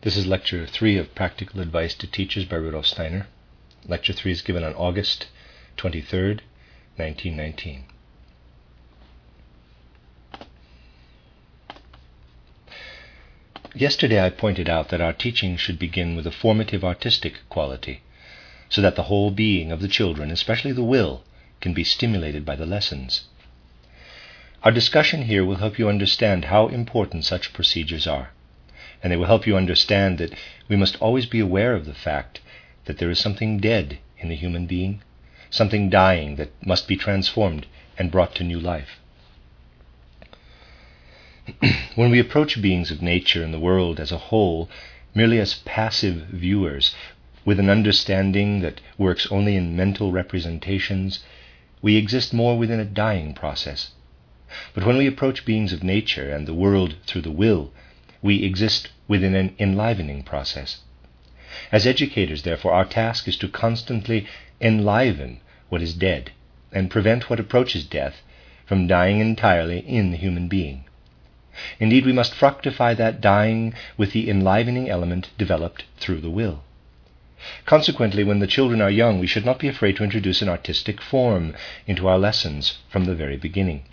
This is Lecture 3 of Practical Advice to Teachers by Rudolf Steiner. Lecture 3 is given on August 23rd, 1919. Yesterday I pointed out that our teaching should begin with a formative artistic quality, so that the whole being of the children, especially the will, can be stimulated by the lessons. Our discussion here will help you understand how important such procedures are, and they will help you understand that we must always be aware of the fact that there is something dead in the human being, something dying that must be transformed and brought to new life. When we approach beings of nature and the world as a whole merely as passive viewers, with an understanding that works only in mental representations, we exist more within a dying process. But when we approach beings of nature and the world through the will, we exist within an enlivening process. As educators, therefore, our task is to constantly enliven what is dead and prevent what approaches death from dying entirely in the human being. Indeed, we must fructify that dying with the enlivening element developed through the will. Consequently, when the children are young, we should not be afraid to introduce an artistic form into our lessons from the very beginning.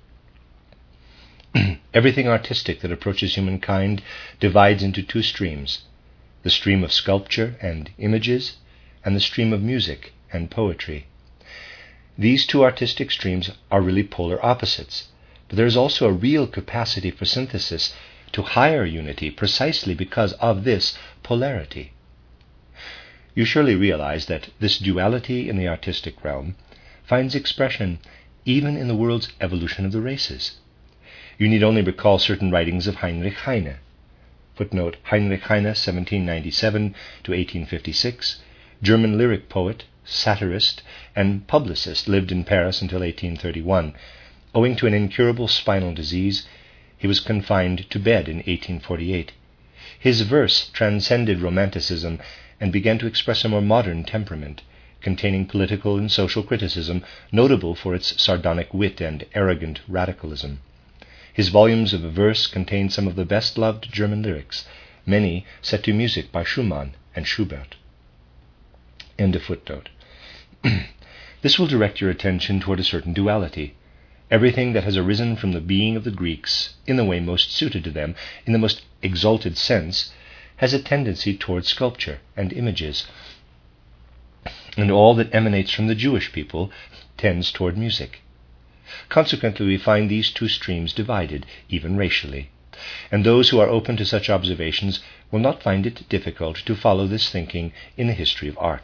Everything artistic that approaches humankind divides into two streams: the stream of sculpture and images, and the stream of music and poetry. These two artistic streams are really polar opposites, but there is also a real capacity for synthesis to higher unity precisely because of this polarity. You surely realize that this duality in the artistic realm finds expression even in the world's evolution of the races. You need only recall certain writings of Heinrich Heine. Footnote: Heinrich Heine, 1797 to 1856, German lyric poet, satirist, and publicist, lived in Paris until 1831. Owing to an incurable spinal disease, he was confined to bed in 1848. His verse transcended Romanticism and began to express a more modern temperament, containing political and social criticism, notable for its sardonic wit and arrogant radicalism. His volumes of verse contain some of the best-loved German lyrics, many set to music by Schumann and Schubert. End of footnote. This will direct your attention toward a certain duality. Everything that has arisen from the being of the Greeks, in the way most suited to them, in the most exalted sense, has a tendency toward sculpture and images, and all that emanates from the Jewish people tends toward music. Consequently, we find these two streams divided, even racially, and those who are open to such observations will not find it difficult to follow this thinking in the history of art.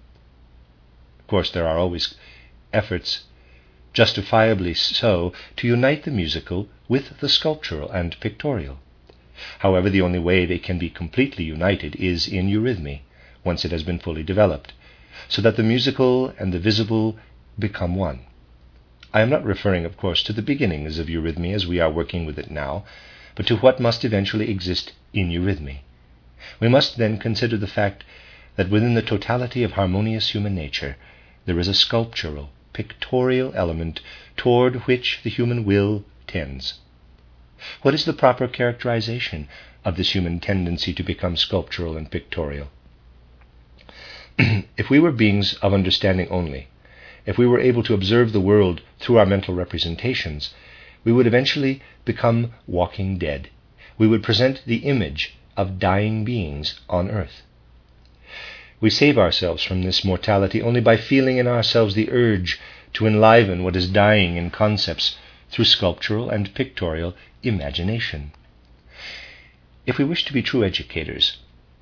Of course, there are always efforts, justifiably so, to unite the musical with the sculptural and pictorial. However, the only way they can be completely united is in eurythmy, once it has been fully developed, so that the musical and the visible become one. I am not referring, of course, to the beginnings of eurythmy as we are working with it now, but to what must eventually exist in eurythmy. We must then consider the fact that within the totality of harmonious human nature there is a sculptural, pictorial element toward which the human will tends. What is the proper characterization of this human tendency to become sculptural and pictorial? If we were beings of understanding only, if we were able to observe the world through our mental representations, we would eventually become walking dead. We would present the image of dying beings on earth. We save ourselves from this mortality only by feeling in ourselves the urge to enliven what is dying in concepts through sculptural and pictorial imagination. If we wish to be true educators,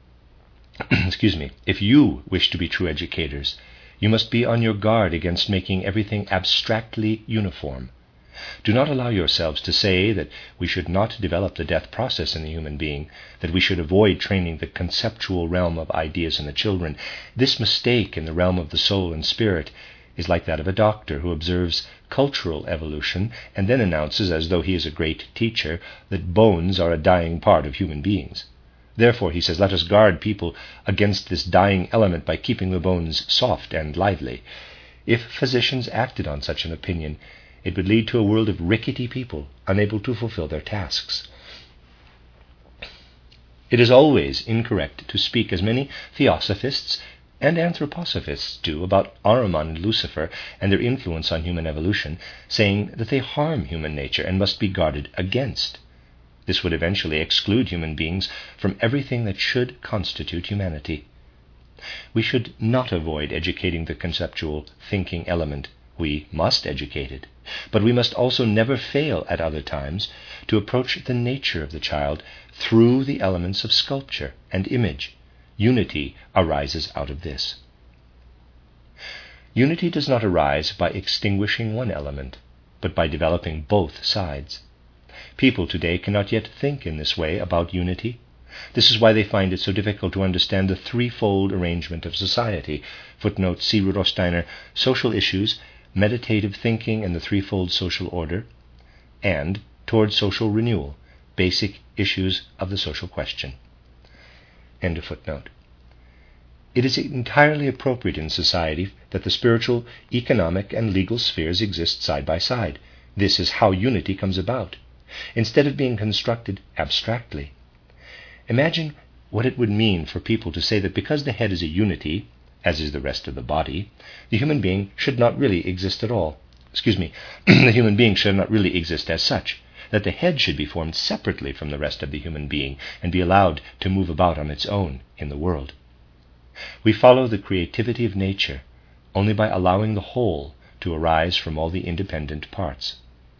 if you wish to be true educators, you must be on your guard against making everything abstractly uniform. Do not allow yourselves to say that we should not develop the death process in the human being, that we should avoid training the conceptual realm of ideas in the children. This mistake in the realm of the soul and spirit is like that of a doctor who observes cultural evolution and then announces, as though he is a great teacher, that bones are a dying part of human beings. Therefore, he says, let us guard people against this dying element by keeping the bones soft and lively. If physicians acted on such an opinion, it would lead to a world of rickety people, unable to fulfill their tasks. It is always incorrect to speak, as many theosophists and anthroposophists do, about Ahriman and Lucifer and their influence on human evolution, saying that they harm human nature and must be guarded against. This would eventually exclude human beings from everything that should constitute humanity. We should not avoid educating the conceptual thinking element. We must educate it, but we must also never fail at other times to approach the nature of the child through the elements of sculpture and image. Unity arises out of this. Unity does not arise by extinguishing one element, but by developing both sides. People today cannot yet think in this way about unity. This is why they find it so difficult to understand the threefold arrangement of society. Footnote, see Rudolf Steiner, Social Issues, Meditative Thinking and the Threefold Social Order, and Toward Social Renewal, Basic Issues of the Social Question. End of footnote. It is entirely appropriate in society that the spiritual, economic, and legal spheres exist side by side. This is how unity comes about, instead of being constructed abstractly. Imagine what it would mean for people to say that because the head is a unity, as is the rest of the body, the human being should not really exist at all. The human being should not really exist as such, that the head should be formed separately from the rest of the human being and be allowed to move about on its own in the world. We follow the creativity of nature only by allowing the whole to arise from all the independent parts.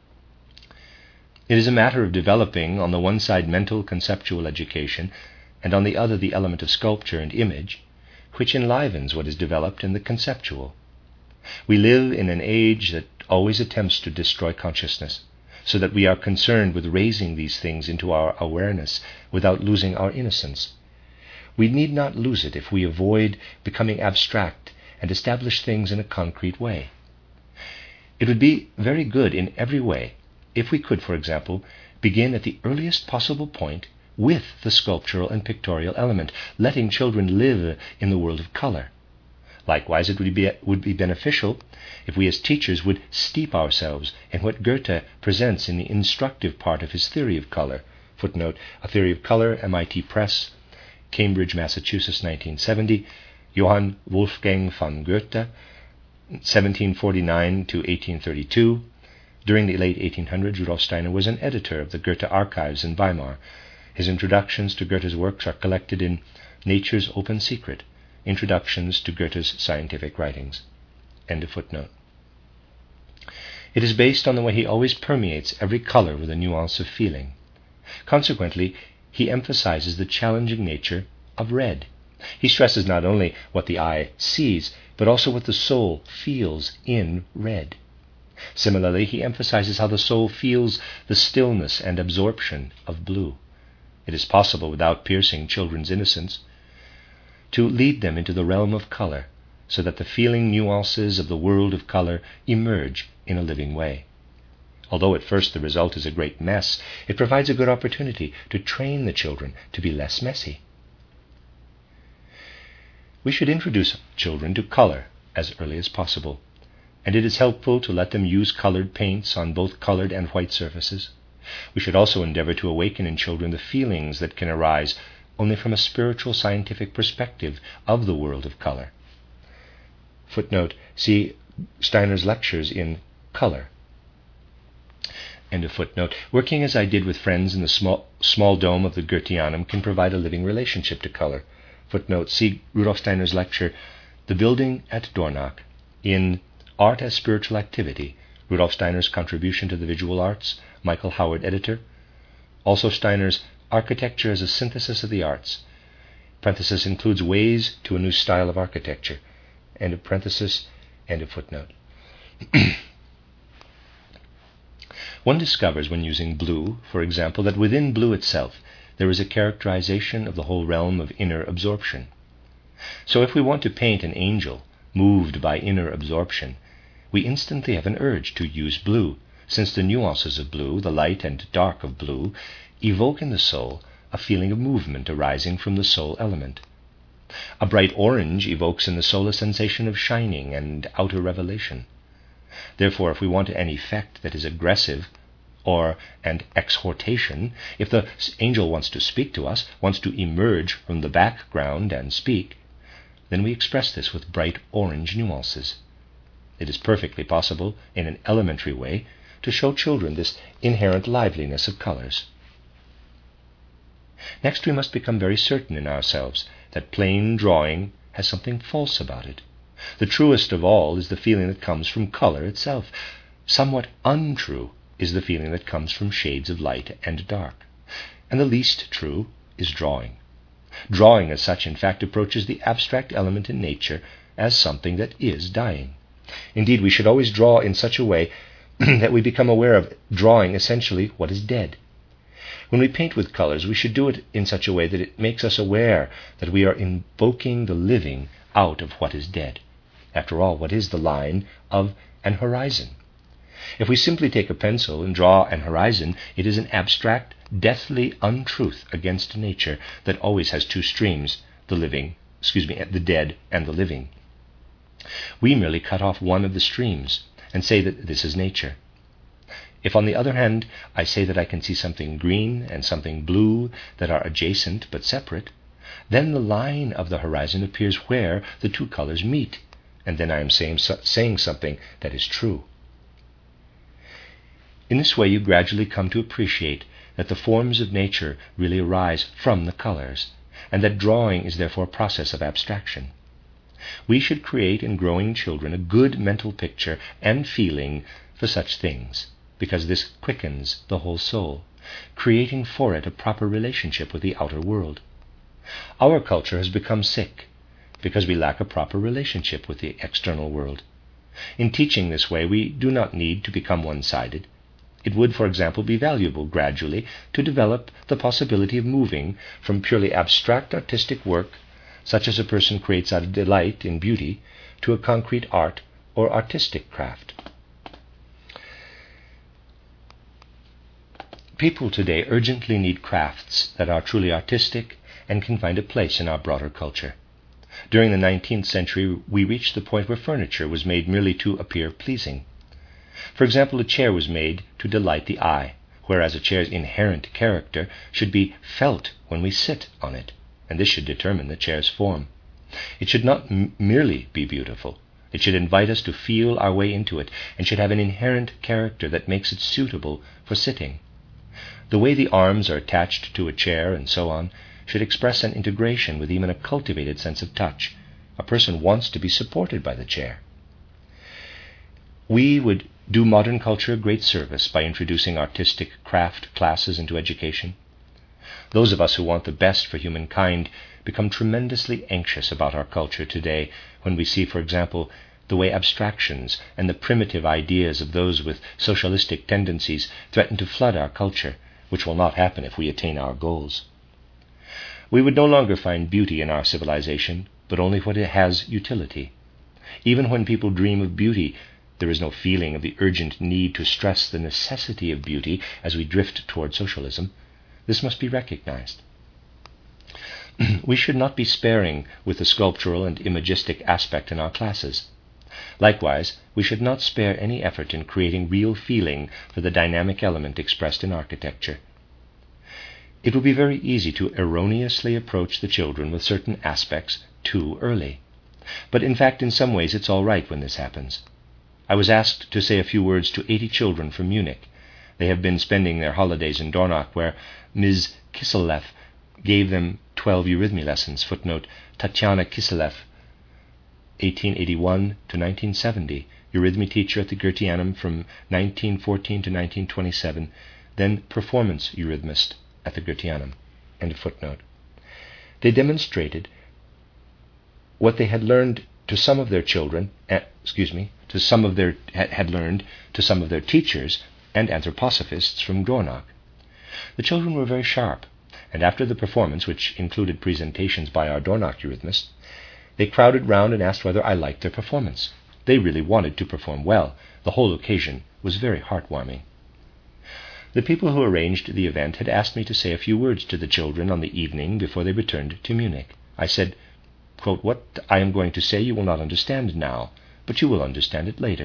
It is a matter of developing on the one side mental conceptual education and on the other the element of sculpture and image, which enlivens what is developed in the conceptual. We live in an age that always attempts to destroy consciousness, so that we are concerned with raising these things into our awareness without losing our innocence. We need not lose it if we avoid becoming abstract and establish things in a concrete way. It would be very good in every way if we could, for example, begin at the earliest possible point with the sculptural and pictorial element, letting children live in the world of color. Likewise, it would be beneficial if we as teachers would steep ourselves in what Goethe presents in the instructive part of his theory of color. Footnote, A Theory of Color, MIT Press, Cambridge, Massachusetts, 1970, Johann Wolfgang von Goethe, 1749 to 1832. During the late 1800s, Rudolf Steiner was an editor of the Goethe archives in Weimar. His introductions to Goethe's works are collected in Nature's Open Secret, Introductions to Goethe's Scientific Writings. End of footnote. It is based on the way he always permeates every color with a nuance of feeling. Consequently, he emphasizes the challenging nature of red. He stresses not only what the eye sees, but also what the soul feels in red. Similarly, he emphasizes how the soul feels the stillness and absorption of blue. It is possible, without piercing children's innocence, to lead them into the realm of color, so that the feeling nuances of the world of color emerge in a living way. Although at first the result is a great mess, it provides a good opportunity to train the children to be less messy. We should introduce children to color as early as possible, and it is helpful to let them use colored paints on both colored and white surfaces. We should also endeavor to awaken in children the feelings that can arise only from a spiritual scientific perspective of the world of color. Footnote, see Steiner's lectures in Color. End of footnote. Working as I did with friends in the small dome of the Goetheanum can provide a living relationship to color. Footnote, see Rudolf Steiner's lecture, The Building at Dornach, in Art as Spiritual Activity, Rudolf Steiner's Contribution to the Visual Arts, Michael Howard, editor. Also Steiner's Architecture as a Synthesis of the Arts. Parenthesis includes Ways to a New Style of Architecture. End of parenthesis, end of footnote. One discovers when using blue, for example, that within blue itself there is a characterization of the whole realm of inner absorption. So if we want to paint an angel moved by inner absorption, we instantly have an urge to use blue, since the nuances of blue, the light and dark of blue, evoke in the soul a feeling of movement arising from the soul element. A bright orange evokes in the soul a sensation of shining and outer revelation. Therefore, if we want an effect that is aggressive or an exhortation, if the angel wants to speak to us, wants to emerge from the background and speak, then we express this with bright orange nuances. It is perfectly possible, in an elementary way, to show children this inherent liveliness of colors. Next, we must become very certain in ourselves that plain drawing has something false about it. The truest of all is the feeling that comes from color itself. Somewhat untrue is the feeling that comes from shades of light and dark. And the least true is drawing. Drawing as such, in fact, approaches the abstract element in nature as something that is dying. Indeed, we should always draw in such a way that we become aware of drawing essentially what is dead. When we paint with colors, we should do it in such a way that it makes us aware that we are invoking the living out of what is dead. After all, what is the line of an horizon? If we simply take a pencil and draw an horizon, it is an abstract, deathly untruth against nature that always has two streams, the dead and the living. We merely cut off one of the streams and say that this is nature. If, on the other hand, I say that I can see something green and something blue that are adjacent but separate, then the line of the horizon appears where the two colors meet, and then I am saying something that is true. In this way, you gradually come to appreciate that the forms of nature really arise from the colors, and that drawing is therefore a process of abstraction. We should create in growing children a good mental picture and feeling for such things, because this quickens the whole soul, creating for it a proper relationship with the outer world. Our culture has become sick because we lack a proper relationship with the external world. In teaching this way, we do not need to become one-sided. It would, for example, be valuable gradually to develop the possibility of moving from purely abstract artistic work, such as a person creates out of delight in beauty, to a concrete art or artistic craft. People today urgently need crafts that are truly artistic and can find a place in our broader culture. During the 19th century, we reached the point where furniture was made merely to appear pleasing. For example, a chair was made to delight the eye, whereas a chair's inherent character should be felt when we sit on it, and this should determine the chair's form. It should not merely be beautiful. It should invite us to feel our way into it, and should have an inherent character that makes it suitable for sitting. The way the arms are attached to a chair and so on should express an integration with even a cultivated sense of touch. A person wants to be supported by the chair. We would do modern culture a great service by introducing artistic craft classes into education. Those of us who want the best for humankind become tremendously anxious about our culture today when we see, for example, the way abstractions and the primitive ideas of those with socialistic tendencies threaten to flood our culture, which will not happen if we attain our goals. We would no longer find beauty in our civilization, but only what it has utility. Even when people dream of beauty, there is no feeling of the urgent need to stress the necessity of beauty as we drift toward socialism. This must be recognized. We should not be sparing with the sculptural and imagistic aspect in our classes. Likewise, we should not spare any effort in creating real feeling for the dynamic element expressed in architecture. It would be very easy to erroneously approach the children with certain aspects too early. But in fact, in some ways, it's all right when this happens. I was asked to say a few words to 80 children from Munich. They have been spending their holidays in Dornach, where Ms. Kiselev gave them 12 eurythmy lessons, footnote Tatiana Kiselev, 1881 to 1970, eurythmy teacher at the Goetheanum from 1914 to 1927, then performance eurythmist at the Goetheanum, end of footnote. They demonstrated what they had learned to some of their children, had learned to some of their teachers and anthroposophists from Dornach. The children were very sharp, and after the performance, which included presentations by our Dornach eurythmist, they crowded round and asked whether I liked their performance. They really wanted to perform well. The whole occasion was very heartwarming. The people who arranged the event had asked me to say a few words to the children on the evening before they returned to Munich. I said, quote, "What I am going to say you will not understand now, but you will understand it later.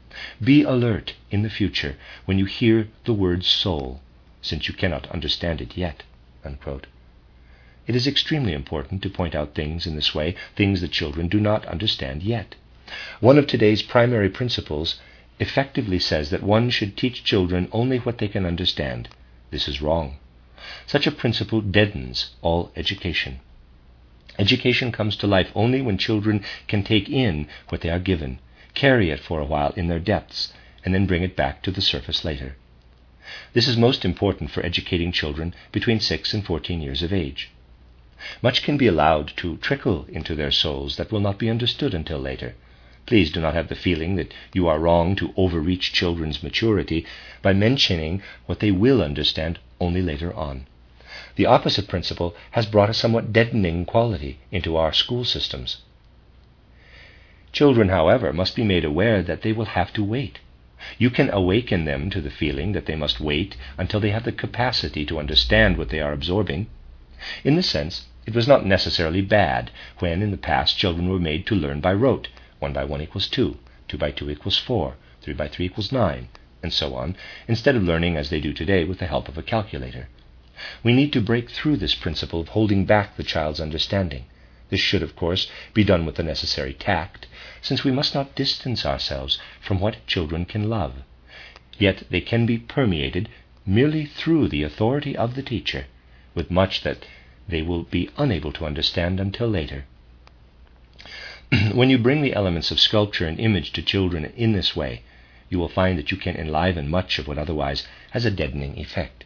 Be alert in the future when you hear the word soul, since you cannot understand it yet." Unquote. It is extremely important to point out things in this way, things that children do not understand yet. One of today's primary principles effectively says that one should teach children only what they can understand. This is wrong. Such a principle deadens all education. Education comes to life only when children can take in what they are given, carry it for a while in their depths, and then bring it back to the surface later. This is most important for educating children between 6 and 14 years of age. Much can be allowed to trickle into their souls that will not be understood until later. Please do not have the feeling that you are wrong to overreach children's maturity by mentioning what they will understand only later on. The opposite principle has brought a somewhat deadening quality into our school systems. Children, however, must be made aware that they will have to wait. You can awaken them to the feeling that they must wait until they have the capacity to understand what they are absorbing. In this sense, it was not necessarily bad when in the past children were made to learn by rote. 1 by 1 equals 2, 2 by 2 equals 4, 3 by 3 equals 9, and so on, instead of learning as they do today with the help of a calculator. We need to break through this principle of holding back the child's understanding. This should, of course, be done with the necessary tact, since we must not distance ourselves from what children can love. Yet they can be permeated merely through the authority of the teacher, with much that they will be unable to understand until later. When you bring the elements of sculpture and image to children in this way, you will find that you can enliven much of what otherwise has a deadening effect.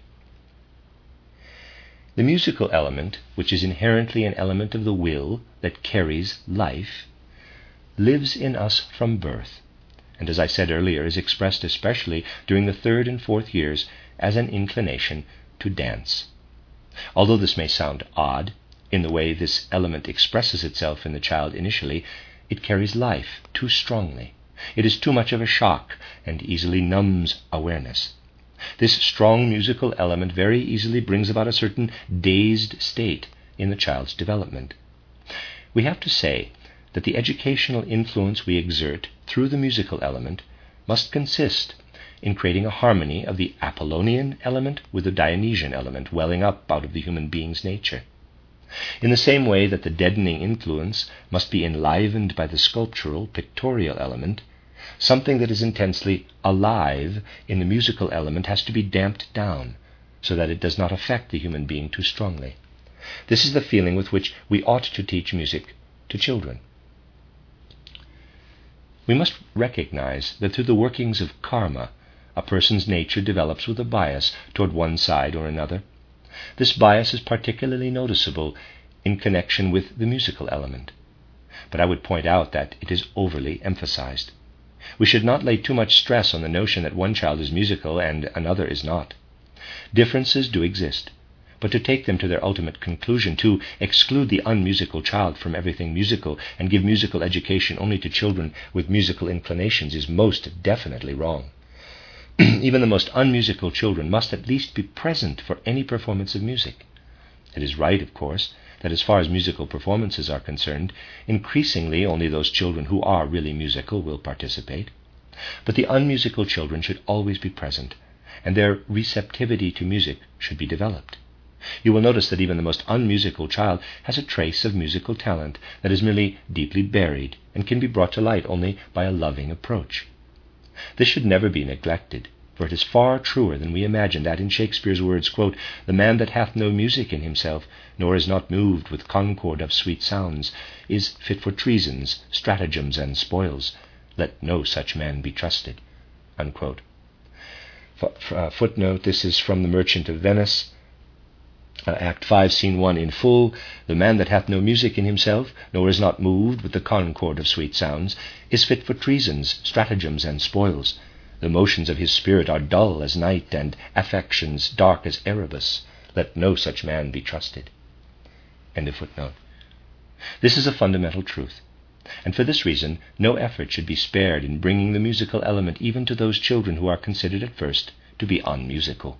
The musical element, which is inherently an element of the will that carries life, lives in us from birth, and as I said earlier, is expressed especially during the 3rd and 4th years as an inclination to dance. Although this may sound odd, in the way this element expresses itself in the child initially, it carries life too strongly. It is too much of a shock and easily numbs awareness. This strong musical element very easily brings about a certain dazed state in the child's development. We have to say that the educational influence we exert through the musical element must consist in creating a harmony of the Apollonian element with the Dionysian element welling up out of the human being's nature. In the same way that the deadening influence must be enlivened by the sculptural, pictorial element, something that is intensely alive in the musical element has to be damped down so that it does not affect the human being too strongly. This is the feeling with which we ought to teach music to children. We must recognize that through the workings of karma, a person's nature develops with a bias toward one side or another. This bias is particularly noticeable in connection with the musical element, but I would point out that it is overly emphasized. We should not lay too much stress on the notion that one child is musical and another is not. Differences do exist, but to take them to their ultimate conclusion, to exclude the unmusical child from everything musical and give musical education only to children with musical inclinations is most definitely wrong. Even the most unmusical children must at least be present for any performance of music. It is right, of course, that as far as musical performances are concerned, increasingly only those children who are really musical will participate. But the unmusical children should always be present, and their receptivity to music should be developed. You will notice that even the most unmusical child has a trace of musical talent that is merely deeply buried and can be brought to light only by a loving approach. This should never be neglected, for it is far truer than we imagine that in Shakespeare's words, quote, "The man that hath no music in himself, nor is not moved with concord of sweet sounds, is fit for treasons, stratagems, and spoils. Let no such man be trusted." Unquote. Footnote, this is from The Merchant of Venice, Act 5, Scene 1 in full. "The man that hath no music in himself, nor is not moved with the concord of sweet sounds, is fit for treasons, stratagems, and spoils. The motions of his spirit are dull as night, and affections dark as Erebus. Let no such man be trusted." End of footnote. This is a fundamental truth, and for this reason no effort should be spared in bringing the musical element even to those children who are considered at first to be unmusical.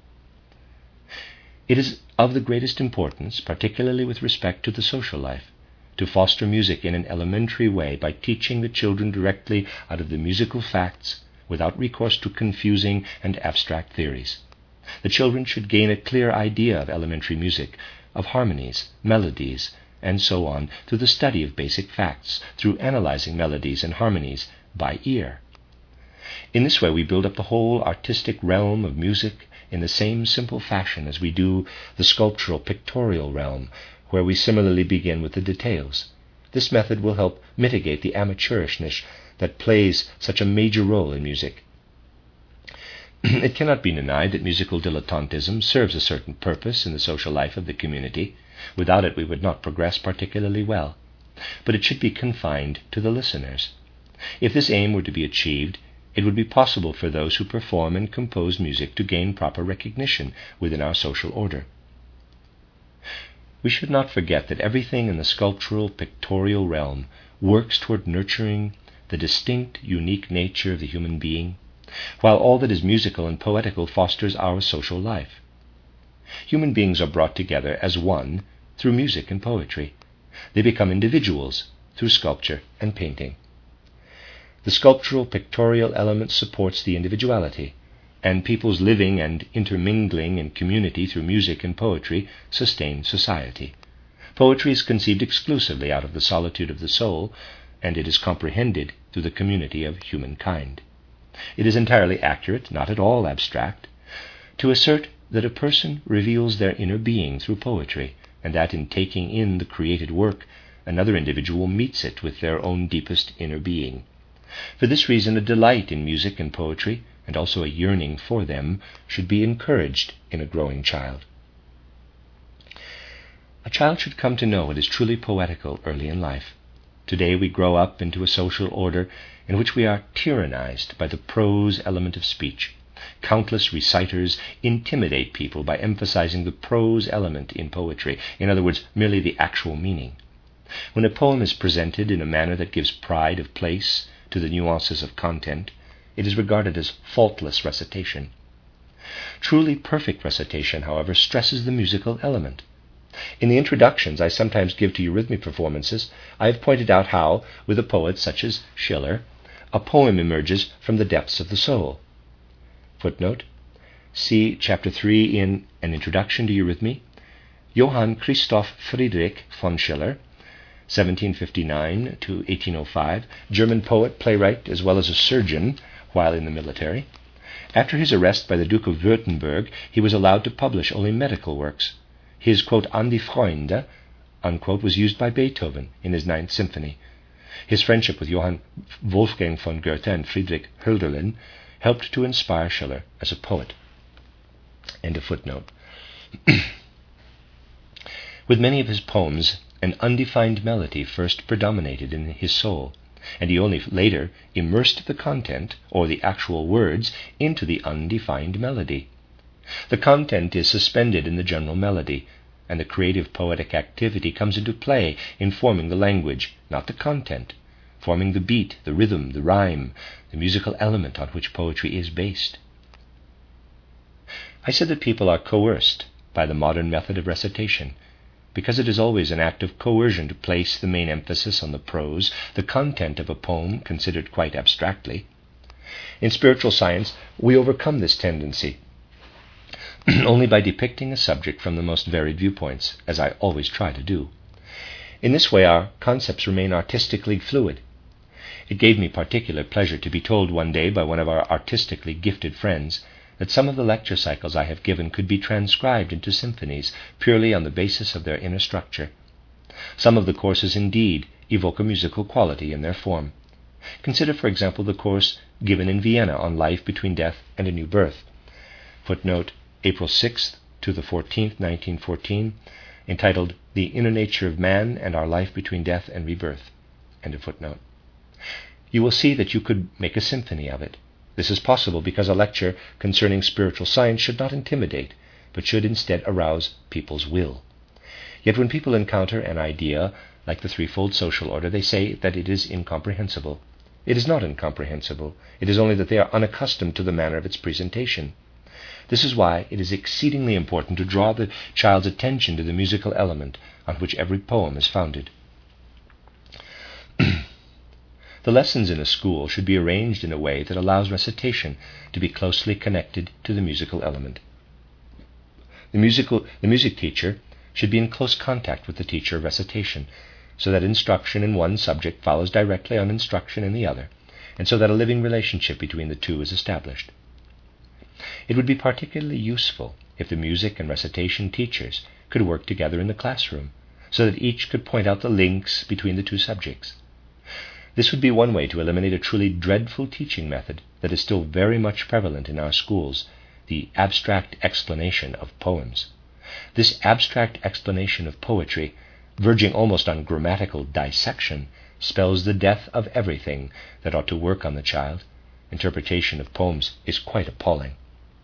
It is of the greatest importance, particularly with respect to the social life, to foster music in an elementary way by teaching the children directly out of the musical facts without recourse to confusing and abstract theories. The children should gain a clear idea of elementary music, of harmonies, melodies, and so on, through the study of basic facts, through analyzing melodies and harmonies by ear. In this way we build up the whole artistic realm of music in the same simple fashion as we do the sculptural pictorial realm, where we similarly begin with the details. This method will help mitigate the amateurishness that plays such a major role in music. It cannot be denied that musical dilettantism serves a certain purpose in the social life of the community. Without it we would not progress particularly well. But it should be confined to the listeners. If this aim were to be achieved, it would be possible for those who perform and compose music to gain proper recognition within our social order. We should not forget that everything in the sculptural pictorial realm works toward nurturing the distinct, unique nature of the human being, while all that is musical and poetical fosters our social life. Human beings are brought together as one through music and poetry. They become individuals through sculpture and painting. The sculptural pictorial element supports the individuality, and people's living and intermingling in community through music and poetry sustain society. Poetry is conceived exclusively out of the solitude of the soul, and it is comprehended through the community of humankind. It is entirely accurate, not at all abstract, to assert that a person reveals their inner being through poetry, and that in taking in the created work, another individual meets it with their own deepest inner being. For this reason, a delight in music and poetry, and also a yearning for them, should be encouraged in a growing child. A child should come to know what is truly poetical early in life. Today we grow up into a social order in which we are tyrannized by the prose element of speech. Countless reciters intimidate people by emphasizing the prose element in poetry, in other words, merely the actual meaning. When a poem is presented in a manner that gives pride of place to the nuances of content, it is regarded as faultless recitation. Truly perfect recitation, however, stresses the musical element. In the introductions I sometimes give to eurythmy performances, I have pointed out how, with a poet such as Schiller, a poem emerges from the depths of the soul. Footnote: see Chapter 3 in An Introduction to Eurythmy. Johann Christoph Friedrich von Schiller, 1759 to 1805, German poet, playwright, as well as a surgeon while in the military. After his arrest by the Duke of Württemberg, he was allowed to publish only medical works. His, quote, An die Freunde, unquote, was used by Beethoven in his Ninth Symphony. His friendship with Johann Wolfgang von Goethe and Friedrich Hölderlin helped to inspire Schiller as a poet. End of footnote. With many of his poems, an undefined melody first predominated in his soul, and he only later immersed the content, or the actual words, into the undefined melody. The content is suspended in the general melody, and the creative poetic activity comes into play in forming the language, not the content, forming the beat, the rhythm, the rhyme, the musical element on which poetry is based. I said that people are coerced by the modern method of recitation, because it is always an act of coercion to place the main emphasis on the prose, the content of a poem considered quite abstractly. In spiritual science, we overcome this tendency only by depicting a subject from the most varied viewpoints, as I always try to do. In this way, our concepts remain artistically fluid. It gave me particular pleasure to be told one day by one of our artistically gifted friends that some of the lecture cycles I have given could be transcribed into symphonies purely on the basis of their inner structure. Some of the courses indeed evoke a musical quality in their form. Consider, for example, the course given in Vienna on life between death and a new birth. Footnote: April 6th to the 14th, 1914, entitled The Inner Nature of Man and Our Life Between Death and Rebirth. End of footnote. You will see that you could make a symphony of it. This is possible because a lecture concerning spiritual science should not intimidate, but should instead arouse people's will. Yet when people encounter an idea like the threefold social order, they say that it is incomprehensible. It is not incomprehensible. It is only that they are unaccustomed to the manner of its presentation. This is why it is exceedingly important to draw the child's attention to the musical element on which every poem is founded. The lessons in a school should be arranged in a way that allows recitation to be closely connected to the musical element. The music teacher should be in close contact with the teacher of recitation, so that instruction in one subject follows directly on instruction in the other, and so that a living relationship between the two is established. It would be particularly useful if the music and recitation teachers could work together in the classroom, so that each could point out the links between the two subjects. This would be one way to eliminate a truly dreadful teaching method that is still very much prevalent in our schools, the abstract explanation of poems. This abstract explanation of poetry, verging almost on grammatical dissection, spells the death of everything that ought to work on the child. Interpretation of poems is quite appalling.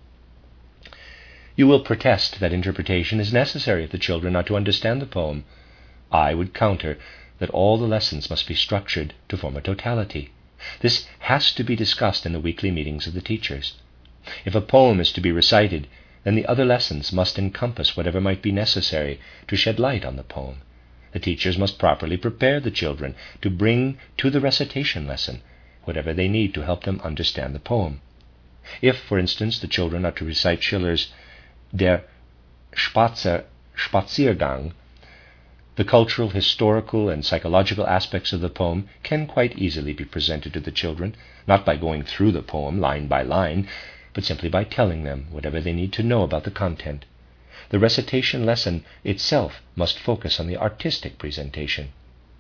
You will protest that interpretation is necessary if the children are to understand the poem. I would counter that all the lessons must be structured to form a totality. This has to be discussed in the weekly meetings of the teachers. If a poem is to be recited, then the other lessons must encompass whatever might be necessary to shed light on the poem. The teachers must properly prepare the children to bring to the recitation lesson whatever they need to help them understand the poem. If, for instance, the children are to recite Schiller's Der Spaziergang, the cultural, historical, and psychological aspects of the poem can quite easily be presented to the children, not by going through the poem line by line, but simply by telling them whatever they need to know about the content. The recitation lesson itself must focus on the artistic presentation.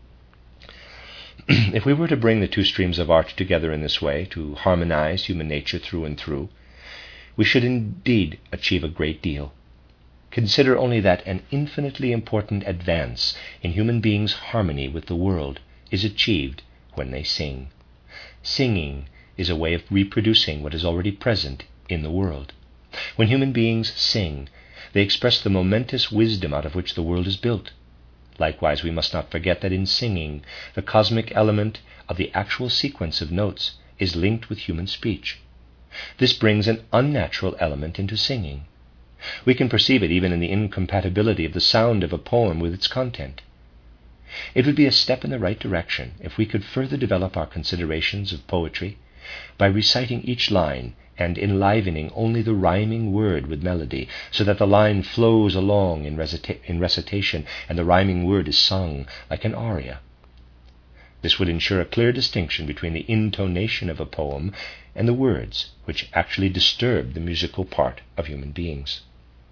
If we were to bring the two streams of art together in this way, to harmonize human nature through and through, we should indeed achieve a great deal. Consider only that an infinitely important advance in human beings' harmony with the world is achieved when they sing. Singing is a way of reproducing what is already present in the world. When human beings sing, they express the momentous wisdom out of which the world is built. Likewise, we must not forget that in singing, the cosmic element of the actual sequence of notes is linked with human speech. This brings an unnatural element into singing. We can perceive it even in the incompatibility of the sound of a poem with its content. It would be a step in the right direction if we could further develop our considerations of poetry by reciting each line and enlivening only the rhyming word with melody, so that the line flows along in recitation and the rhyming word is sung like an aria. This would ensure a clear distinction between the intonation of a poem and the words, which actually disturb the musical part of human beings.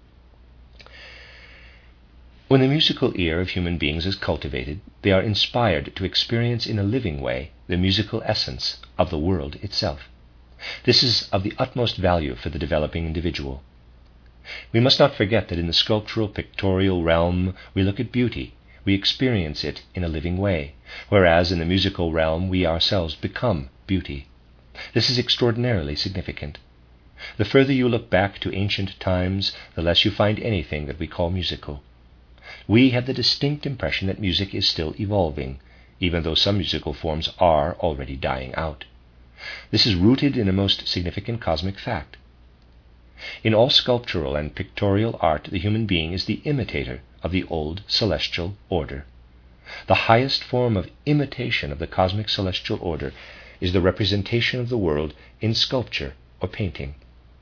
When the musical ear of human beings is cultivated, they are inspired to experience in a living way the musical essence of the world itself. This is of the utmost value for the developing individual. We must not forget that in the sculptural, pictorial realm we look at beauty, we experience it in a living way, whereas in the musical realm we ourselves become beauty. This is extraordinarily significant. The further you look back to ancient times, the less you find anything that we call musical. We have the distinct impression that music is still evolving, even though some musical forms are already dying out. This is rooted in a most significant cosmic fact. In all sculptural and pictorial art, the human being is the imitator of the old celestial order. The highest form of imitation of the cosmic celestial order is the representation of the world in sculpture or painting.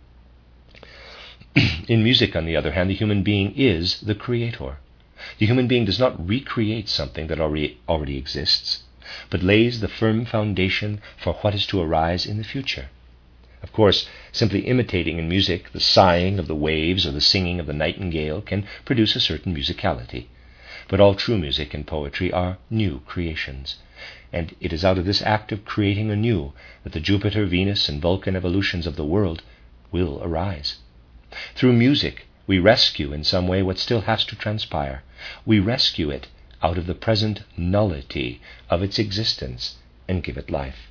In music, on the other hand, the human being is the creator. The human being does not recreate something that already exists, but lays the firm foundation for what is to arise in the future. Of course, simply imitating in music the sighing of the waves or the singing of the nightingale can produce a certain musicality, but all true music and poetry are new creations, and it is out of this act of creating anew that the Jupiter, Venus, and Vulcan evolutions of the world will arise. Through music, we rescue in some way what still has to transpire. We rescue it out of the present nullity of its existence and give it life.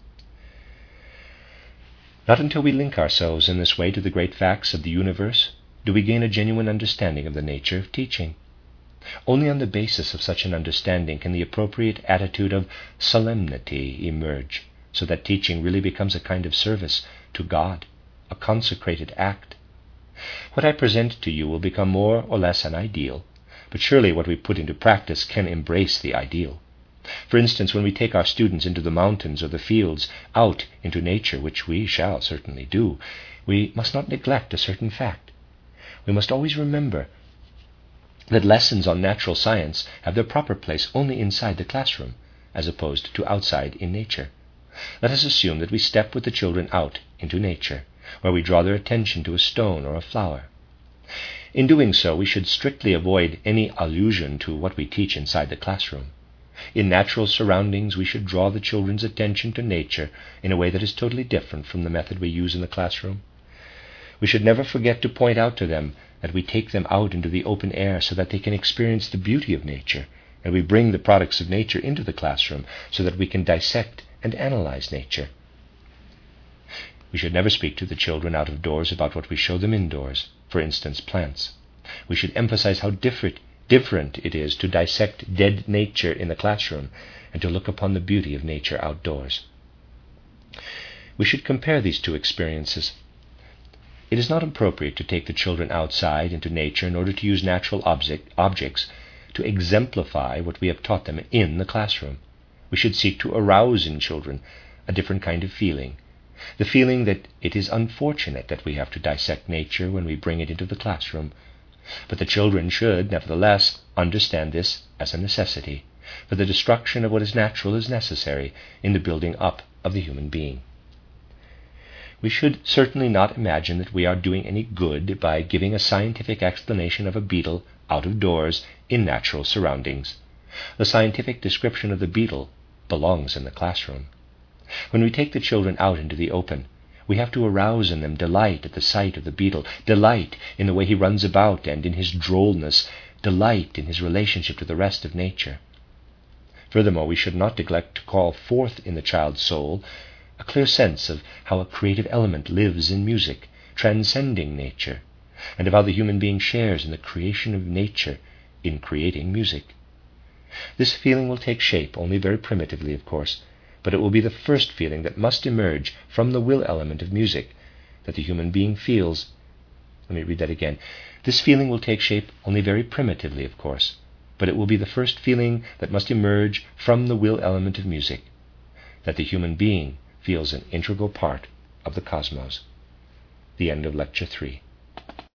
Not until we link ourselves in this way to the great facts of the universe do we gain a genuine understanding of the nature of teaching. Only on the basis of such an understanding can the appropriate attitude of solemnity emerge, so that teaching really becomes a kind of service to God, a consecrated act. What I present to you will become more or less an ideal, but surely what we put into practice can embrace the ideal. For instance, when we take our students into the mountains or the fields, out into nature, which we shall certainly do, we must not neglect a certain fact. We must always remember that lessons on natural science have their proper place only inside the classroom, as opposed to outside in nature. Let us assume that we step with the children out into nature, where we draw their attention to a stone or a flower. In doing so, we should strictly avoid any allusion to what we teach inside the classroom. In natural surroundings, we should draw the children's attention to nature in a way that is totally different from the method we use in the classroom. We should never forget to point out to them that we take them out into the open air so that they can experience the beauty of nature, and we bring the products of nature into the classroom so that we can dissect and analyze nature. We should never speak to the children out of doors about what we show them indoors, for instance, plants. We should emphasize how different it is to dissect dead nature in the classroom and to look upon the beauty of nature outdoors. We should compare these two experiences. It is not appropriate to take the children outside into nature in order to use natural objects to exemplify what we have taught them in the classroom. We should seek to arouse in children a different kind of feeling, the feeling that it is unfortunate that we have to dissect nature when we bring it into the classroom. But the children should, nevertheless, understand this as a necessity, for the destruction of what is natural is necessary in the building up of the human being. We should certainly not imagine that we are doing any good by giving a scientific explanation of a beetle out of doors in natural surroundings. The scientific description of the beetle belongs in the classroom. When we take the children out into the open, we have to arouse in them delight at the sight of the beetle, delight in the way he runs about and in his drollness, delight in his relationship to the rest of nature. Furthermore, we should not neglect to call forth in the child's soul a clear sense of how a creative element lives in music, transcending nature, and of how the human being shares in the creation of nature in creating music. This feeling will take shape only very primitively, of course, but it will be the first feeling that must emerge from the will element of music that the human being feels. Let me read that again. This feeling will take shape only very primitively, of course, but it will be the first feeling that must emerge from the will element of music, that the human being feels an integral part of the cosmos. The end of Lecture 3.